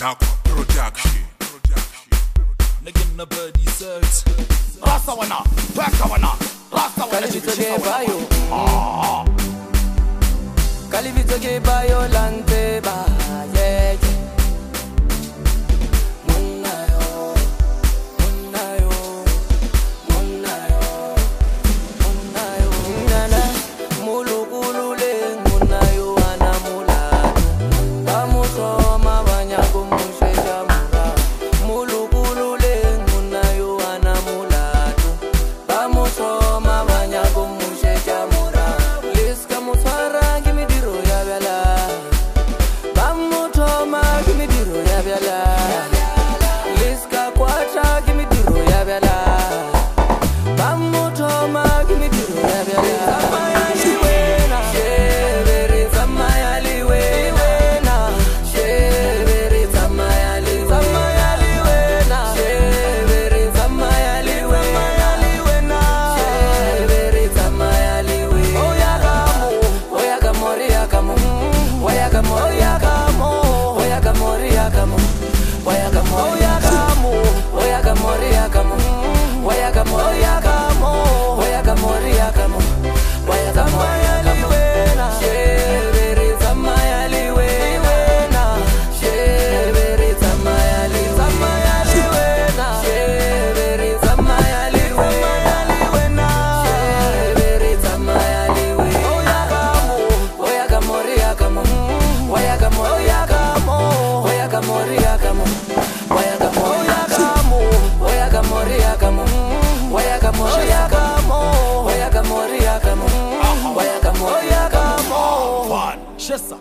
Nako production. Nigga na birdie search. Rasta wana, Peka wana, Rasta wana. Kalivitoke bayo, Kalivitoke bayo lante ba, yeah. Munayo, munayo, munayo, munayo. Nana, mulukulule, munayo anamula. Bamuso mabanya kumushe jamura. Mulukulule, munayo anamula. Bamuso mabanya kumushe jamura. Liska musara kimi diro ya bela. Bamuto ma kimi diro ya bela. Liska kwacha kimi diro ya bela. Bamuto ma kimi diro ya bela. Samaya liwena, sheveri samaya liwena, sheveri samaya liwena, samaya liwena, sheveri samaya liwena, sheveri samaya liwena. Oya kamori yakamo, oya kamori yakamo, oya kamori yakamo, oya kamori yakamo, oya kamori yakamo, oya kamori yakamo, oya kamori yakamo, oya kamori liwena, sheveri samaya liwena, sheveri samaya liwena, sheveri samaya liwena, sheveri samaya liwena. Oya kamori yakamo, oya kamori yakamo, oya kamori yakamo, oya kamori yakamo, oya kamori yakamo, oya kamori yakamo, oya kamori yakamo, oya kamori yakamo. Fun, Shessa.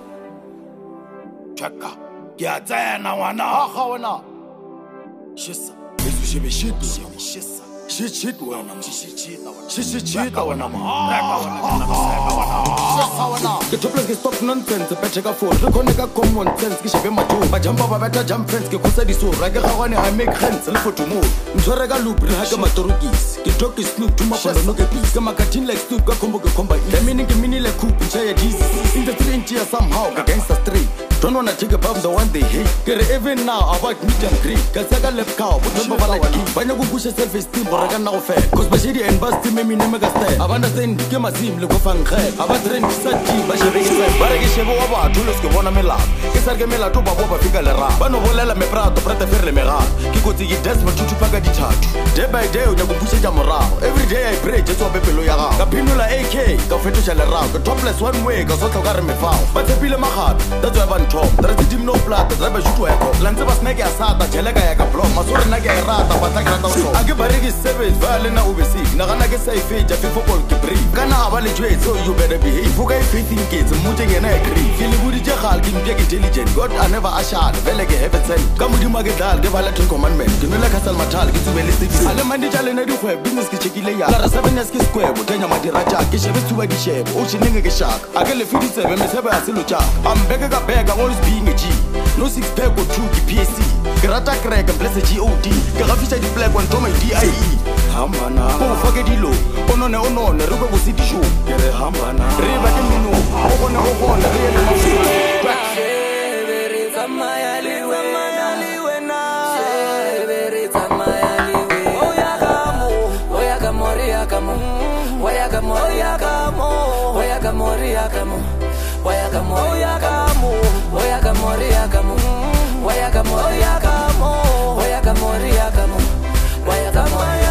Chaka, Giazana wana, Haha wana. Shessa, Isu shibe shitu, Shessa. Shit wana, shit wana, Peka wana, Shessa wana. Ke topla ke stop nonsense pe cheka for re khone ka common sense ke shebe matho ba jumpa ba beta jump fence ke khosa di so ra ke ga gone I make sense le photo mo ntshware ka loop re ha ka matorokisi ke talk is snoop to mafondo no ke peace ke makatin like snoop ka combo ke comba the meaning like coop ntsha ya disease in the three inches somehow ka gangster street don't wanna take above the one they hate ke re even now about meet and greet ka saka left cow but no ba like banya go push self esteem bora ka na go fair cause ba shedi and bust me name ka style abanda send ke masim le go fang khe aba trend sa ti ba shebe bare ke shebo wa batho le se bona melao ke sa ke melato ba bo ba fika le ra ba no bolela me prato prete fer le mega ke kotsi ke desperate to paka di thathu day by day o ya go push ja morao every day I pray je tswa bepelo ya ga ka phinula AK ka fetosha le ra ka topless one way ka so tlhoka re mefao ba tshepile magabe that's why ba ntho there is dim no blood the driver shoot wa go lantse ba snake ya sata jeleka ya ka block masore na ke ya rata ba tla rata so a ke bare ke service ba le na obesi na gana ke safe ja football ke break kana ba le jwe so you better behave fuka I faith in kids mutse ngena agree feel budi je gal ke mpye ke intelligent god I never ashad vele ke heaven send ka modimo ke dal ke ba le 10 commandment ke no le castle matal ke tsubele se ale mandi jale na di khwe business ke chekile ya la 7 years ke square bo tenya madi raja ke shebe tsuba di shebe o chinenge ke shaka a ke le 57 me sebe ya selo cha am beke ka beka always being a G no six pack or 2 ke PSC ke rata crack and bless GOD ke gafisha di black one to my DIE hambana o fake dilo onone re go se di show ke re hambana re ba ke mino o bona re le mafura Sheveri samaya liwena, sheveri samaya liwena. Oya kamori yakamo, oya kamori yakamo, oya kamori yakamo, oya kamori yakamo, oya kamori yakamo, oya kamori yakamo, oya kamori yakamo, oya kamori